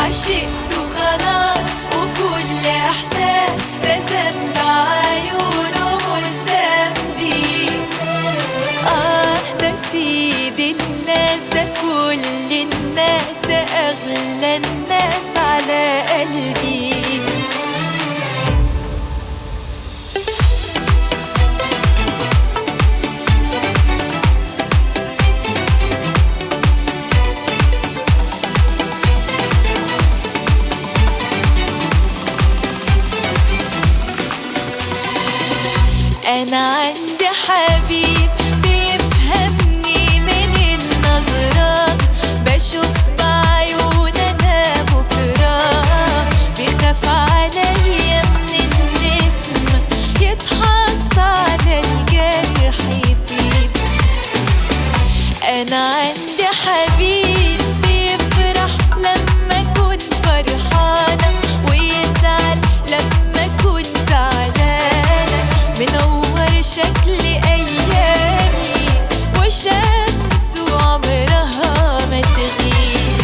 عشقته خلاص وكل احساس رسم بعيونه مش ذنبي. ده سيد الناس، ده كل الناس، ده اغلى الناس على قلبي. أنا عندي حبيب بيفهمني من النظرات، بشوف بعيون أنا بكرة، بيخاف عليا من النسمة، يتحط على الجرح يطيب. أنا عندي حبيب بيفرح لما أكون فرحانة، ويزعل لما أكون زعلانة، منور شكل أيامي وشمس عمرها ما تغيب.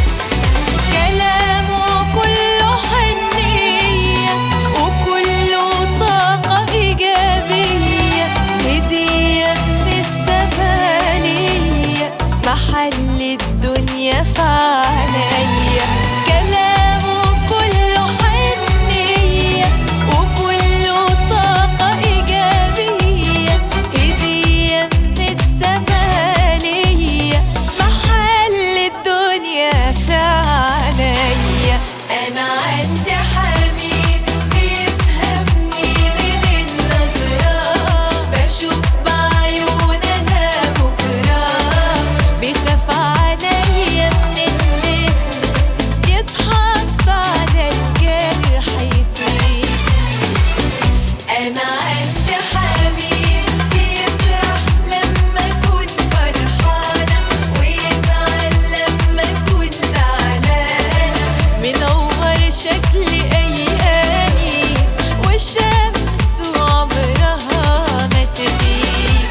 كلامه كله حنية وكله طاقة إيجابية، هدية من السما ليا، محل الدنيا في عينيا. كلامه كله حنية وكله طاقة إيجابية، هدية من السما ليا، محل الدنيا في عينيا. أنا عندي حبيب بيفهمني من النظرات، بشوف بعيون أنا بكرة، بيخاف عليا من النسمة، يتحط على الجرح يطيب. أنا عندي حبيب بيفرح لما أكون فرحانة، ويزعل لما أكون زعلانة، منور شكل أيامي والشمس عمرها ما تغيب.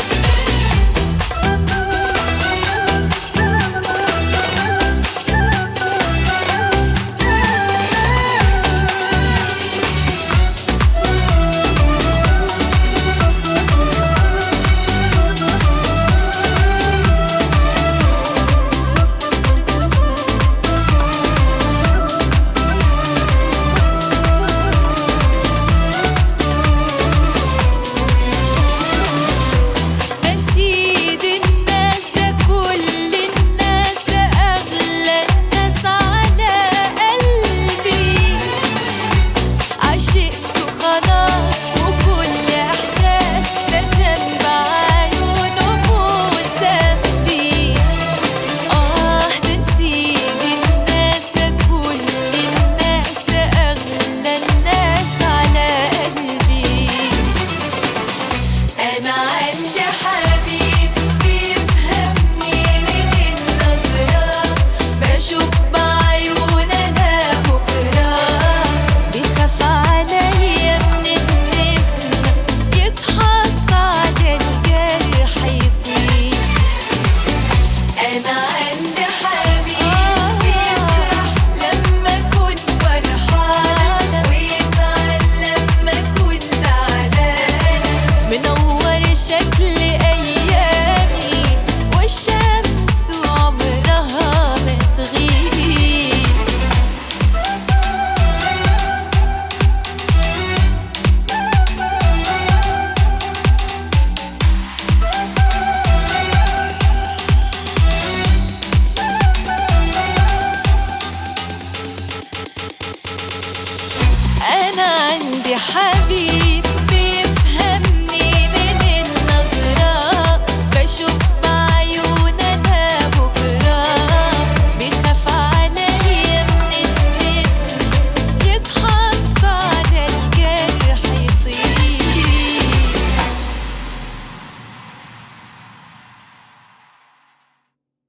ده سيد الناس، ده كل الناس، ده أغلى الناس على قلبي. عشقته خلاص وكل إحساس رسم بعيونه مش ذنبي. ده سيد الناس، ده كل الناس، ده أغلى الناس على قلبي. أنا عندي حبيب بيفهمني من النظرات، بشوف بعيون أنا بكرة، بيخاف عليا من النسمة، يتحط على الجرح يطيب. أنا عندي حبيب بيفرح لما أكون فرحانة، ويزعل لما أكون زعلانة، منور شكل أيامي والشمس عمرها ما تغيب. أنا عندي حبيب